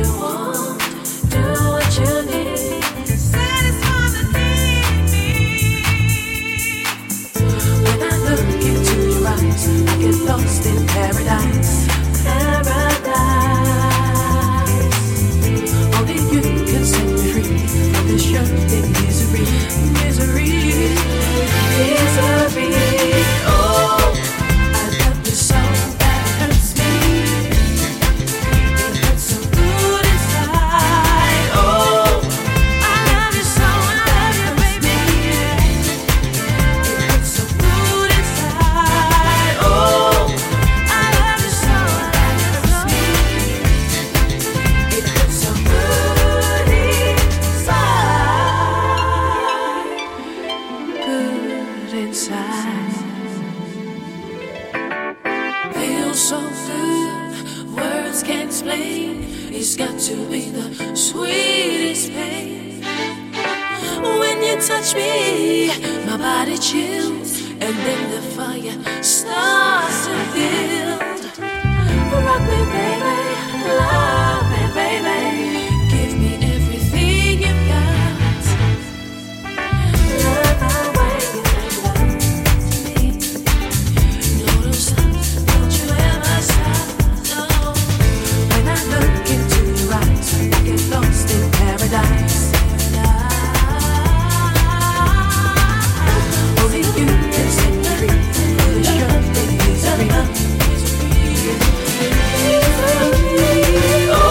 want, do what you need. Satisfy the need. When I look into your eyes, I get lost in paradise. Paradise. Only you can set me free from this yearning misery. Misery. Misery. Oh, I love you so that it hurts me. It hurts so good inside. Oh, I love you so, I love you, baby. It hurts so good inside. Oh, I love you so, I love you so. It hurts so good inside. Feels so good, words can't explain. It's got to be the sweetest pain. When you touch me, my body chills, and then the fire starts to build. Rock me, baby, love me, baby. Give me everything you got. Love the way you make love to me. No, don't stop, don't you ever stop, no. When I look into your eyes, I get lost in paradise. Only you can set me free from this yearning misery. Oh,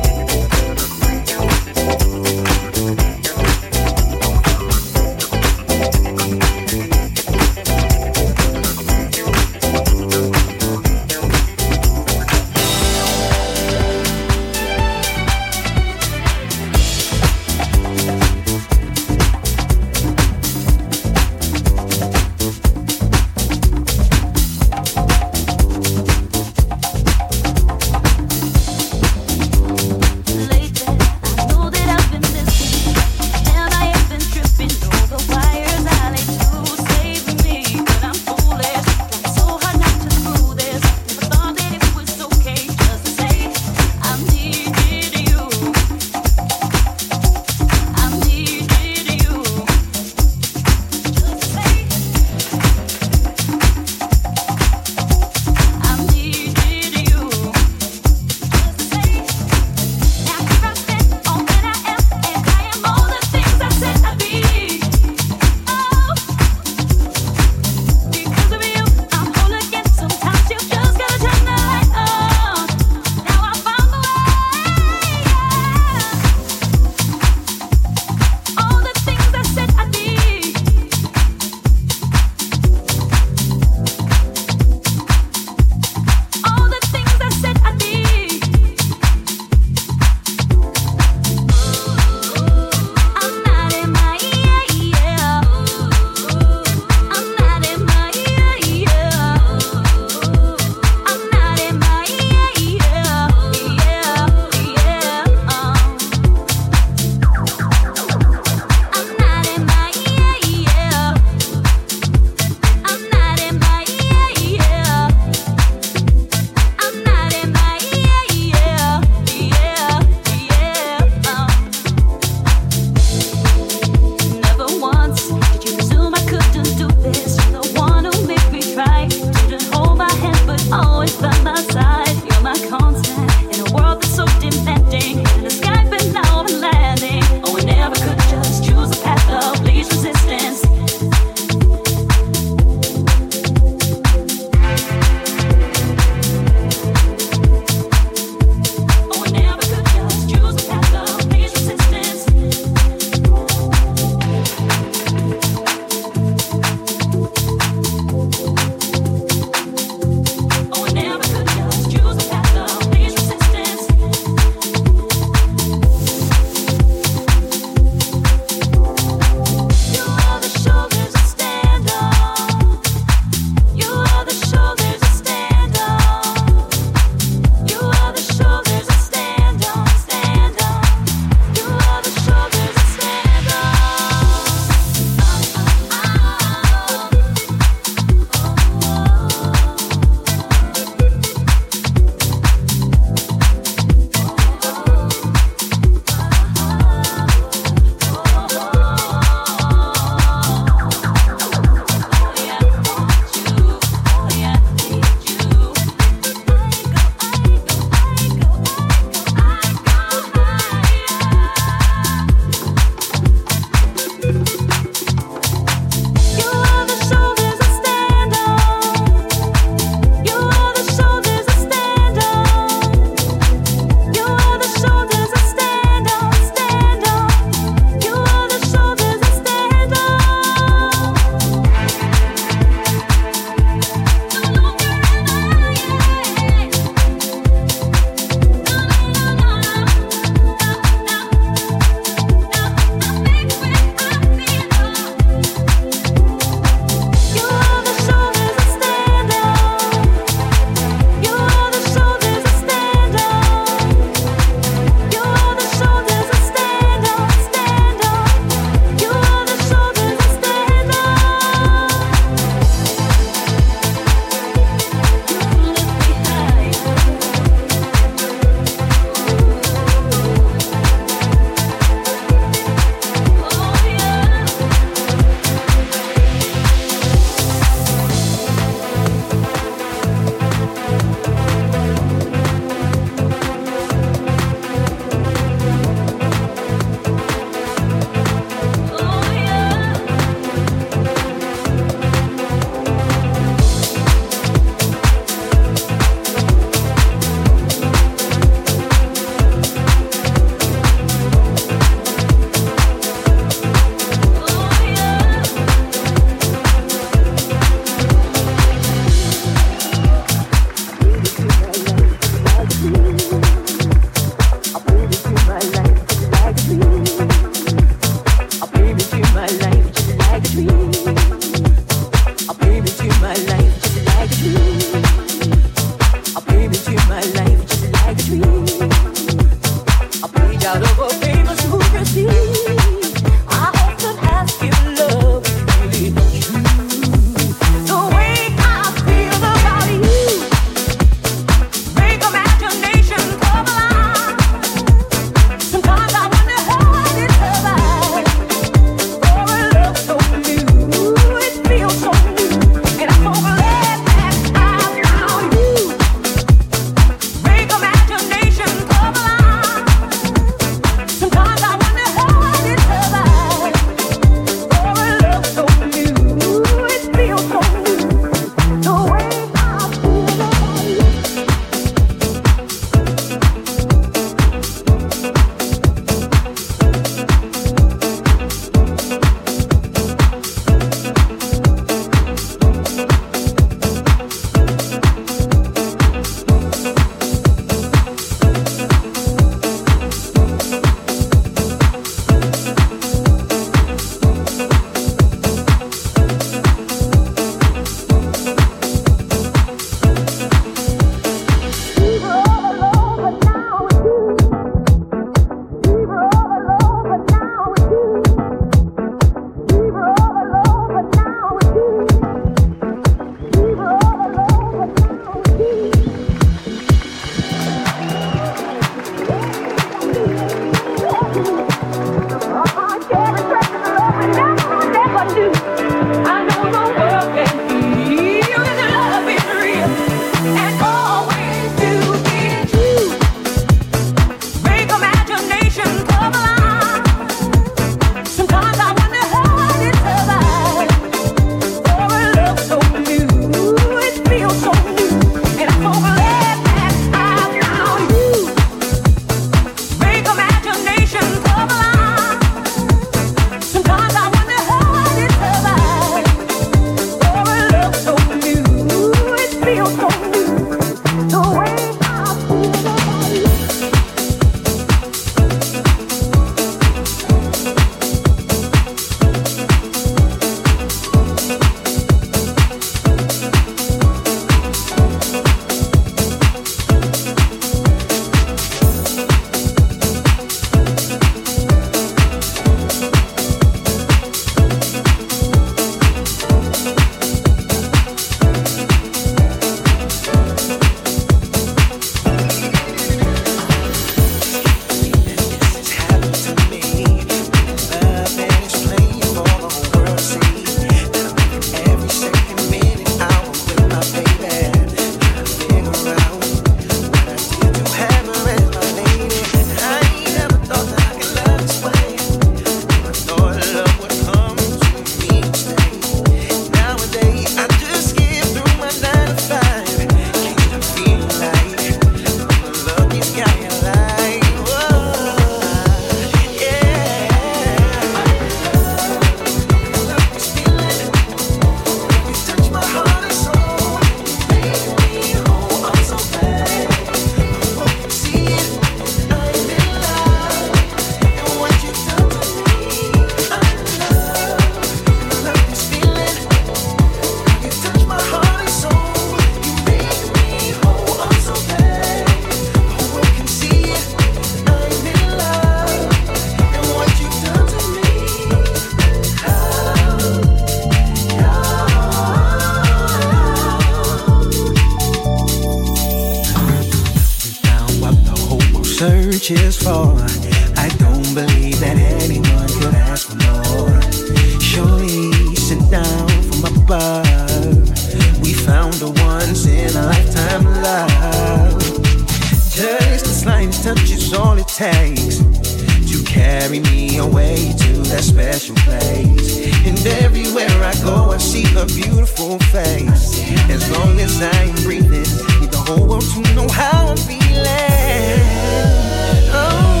search is for. I don't believe that anyone could ask for more. Surely sent down from above, we found a once in a lifetime love. Just the slightest touch is all it takes to carry me away to that special place. And everywhere I go, I see her beautiful face. As long as I'm breathing, need the whole world to know how I'm feeling. Oh,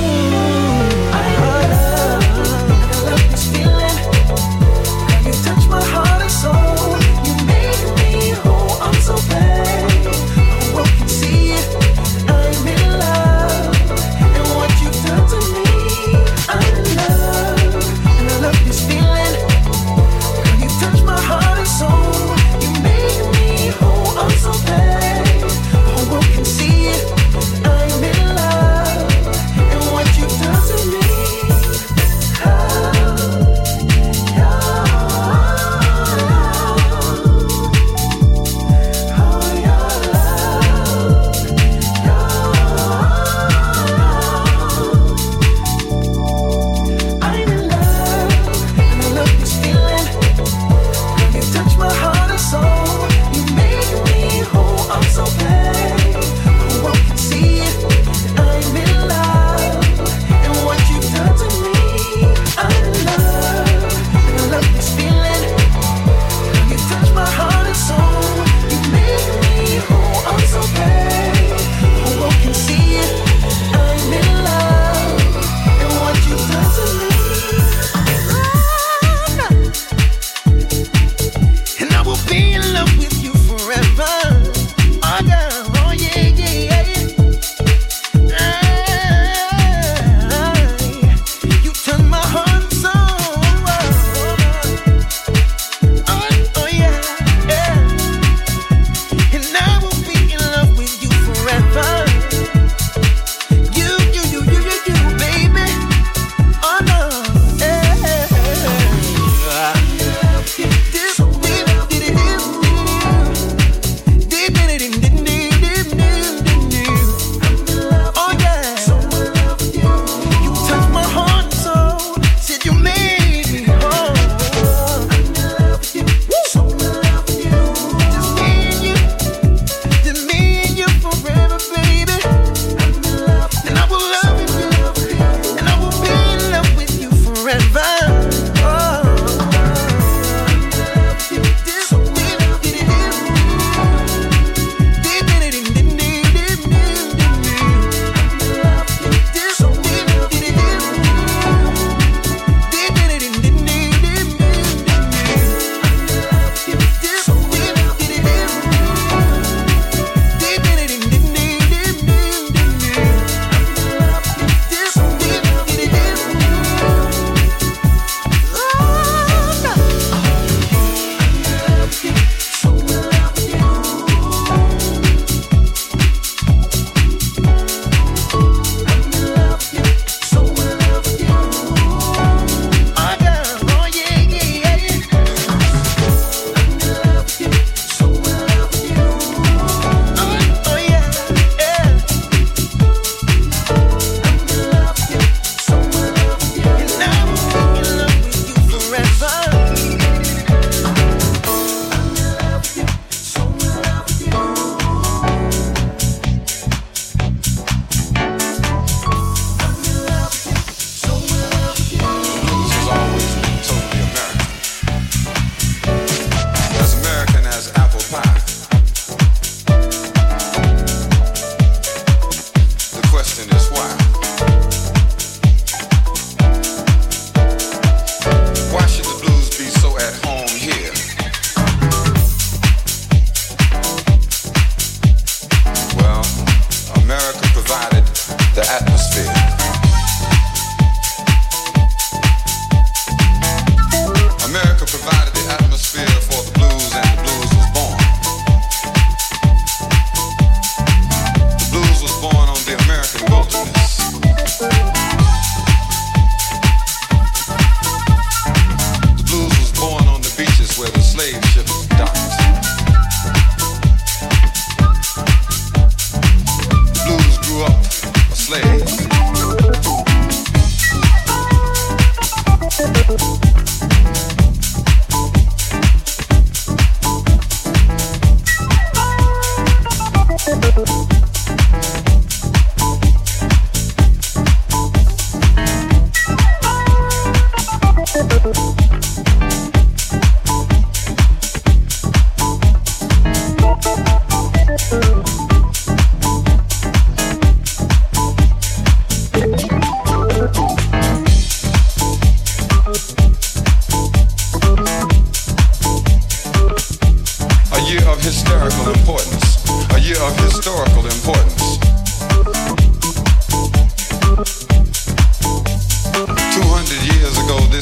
I love this feeling. You touch my heart and soul. You make me whole. I'm so glad the world can see it. I'm in love, and what you've done to me, I'm in love, and I love this feeling. Girl, you touch my heart and soul. You make me whole. I'm so glad the whole world can see it. I'm in love, and what you've done to me. slave.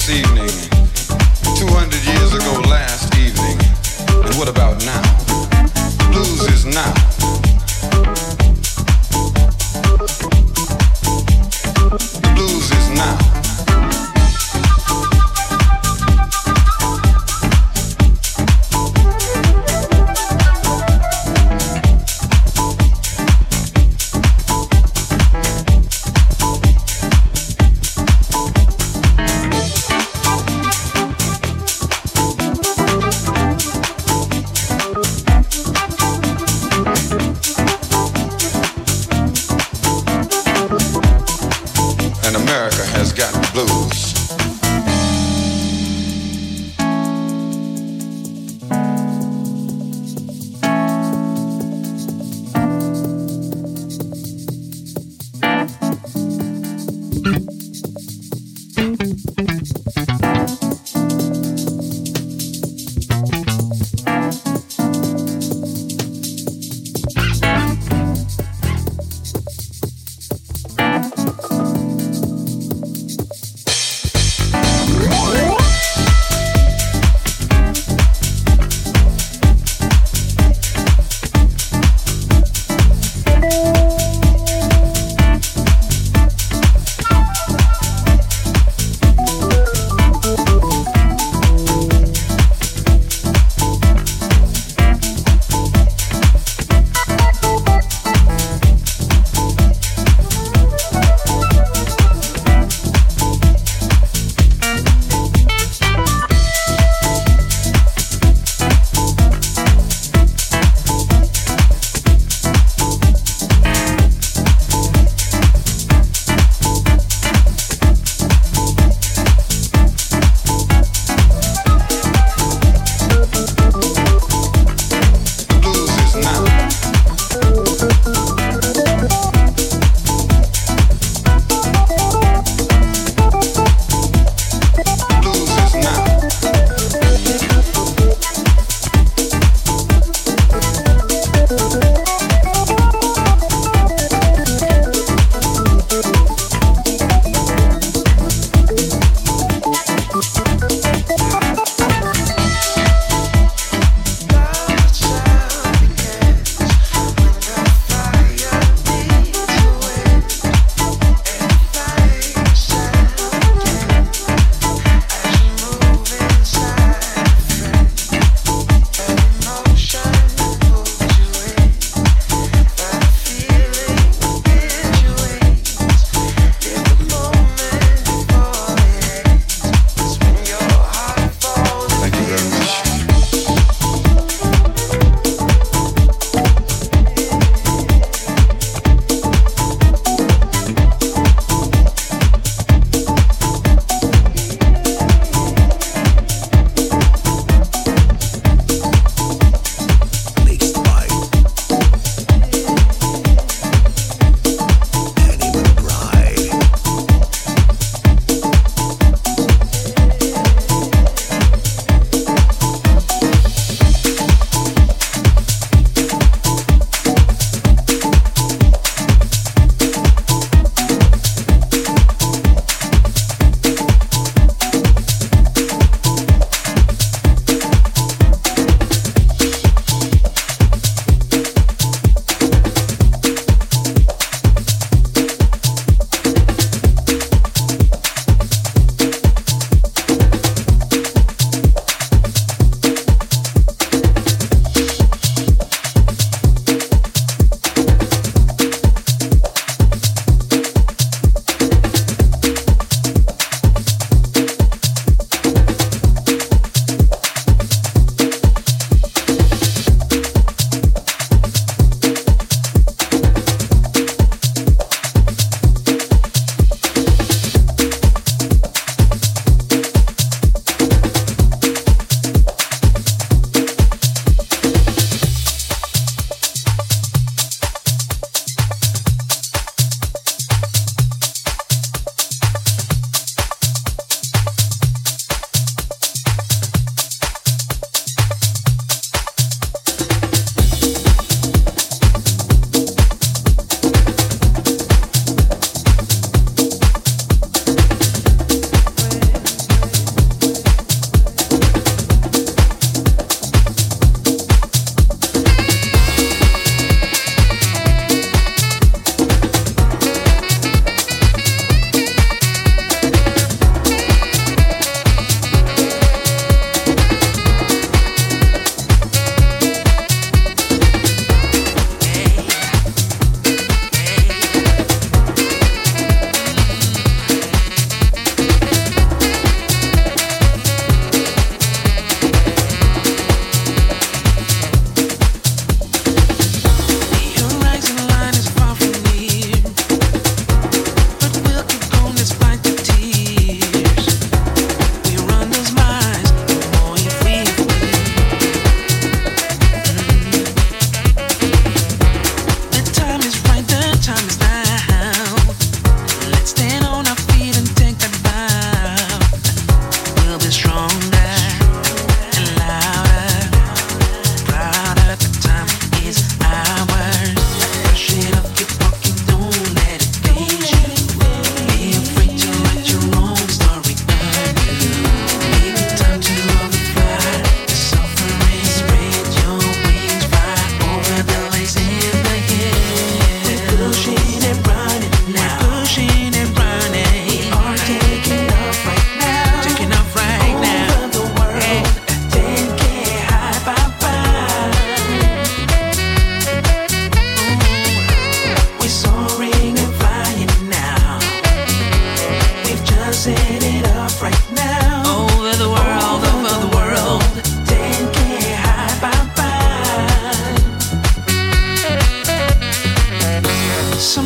this evening, 200 years ago last evening, and what about now? Blues is now. The blues is now.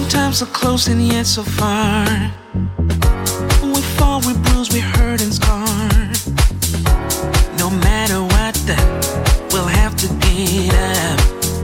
Sometimes so close and yet so far. We fall, we bruise, we hurt and scar. No matter what, we'll have to get up.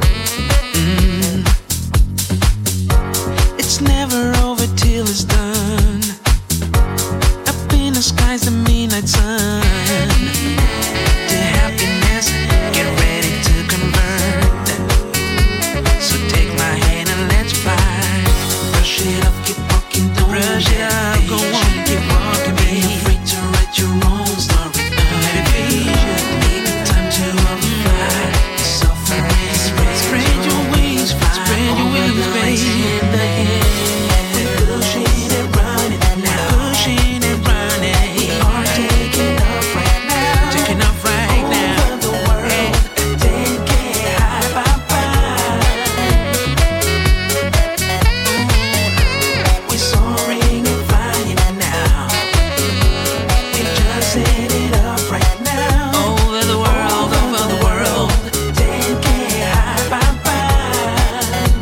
It's never over till it's done. Up in the skies, the midnight sun. To happiness, get ready to convert. So take my hand and let's fly. Brush it up, keep walking, don't brush it up, go on, keep walking. Be afraid to write your own story. Let it be you. Maybe time to fly. Suffering, spread your wings, fly. Spread your wings, baby. In the air, we're pushing and running now. Pushing and running. We are taking off right now. Taking off right now. Over the world, taking high, bye bye. We're soaring and flying now. We just set it up right now. Over the world, taking high, bye bye.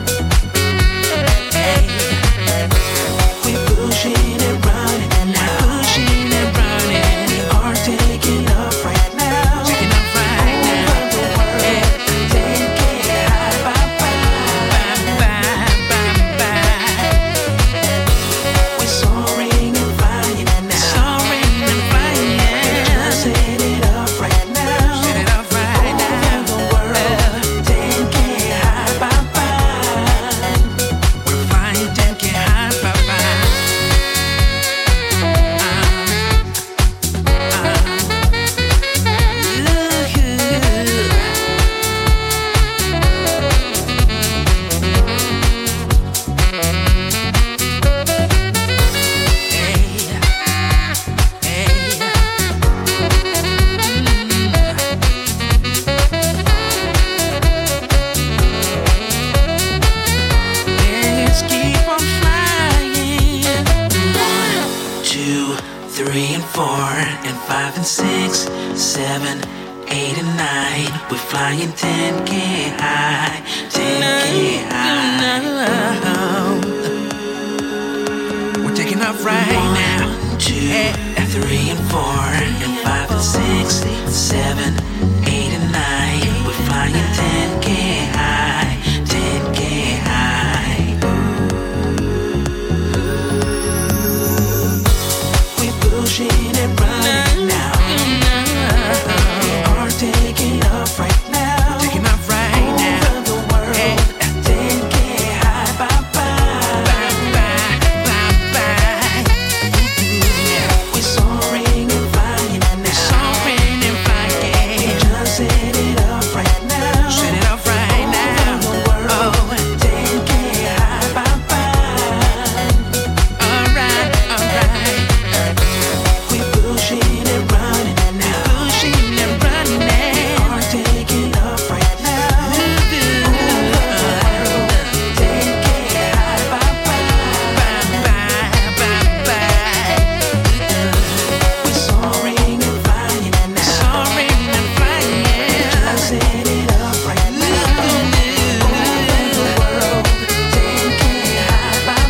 Hey, we're pushing and running now. Pushing and running. We are taking off right now. Taking off right now. Over the world, taking high, bye bye. Bye bye. We're soaring and flying now. Soaring and flying. Just set it up right now. Set it up right now. Over the world, taking high, bye bye. We're flying, taking high, bye bye. Let's keep on flying. 1, 2, 3 and 4 and 5 and 6, 7, 8 and 9. We're flying 10K high, 10K high. We're taking off right now. 1, 2, 3 and 4 and 5 and 6, 7, 8 and 9. We're flying 10K high, 10K high. We're pushing and running now. We are taking off right now. Taking off right now. Over the world, 10K high, bye bye. Bye bye. We're soaring and flying now. Soaring and flying. We just set it up right now. Set it up right now. Over the world, 10K high, bye bye. Alright. We're pushing and running now. Pushing and running now. We are taking off right now. Over the world, 10K high, bye bye. We're soaring and flying now. Soaring and flying. Just set it up right now. Over the world, 10K high, bye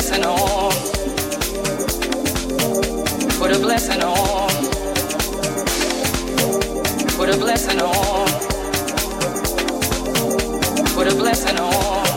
blessing on. Put a blessing on. Put a blessing on. Put a blessing on.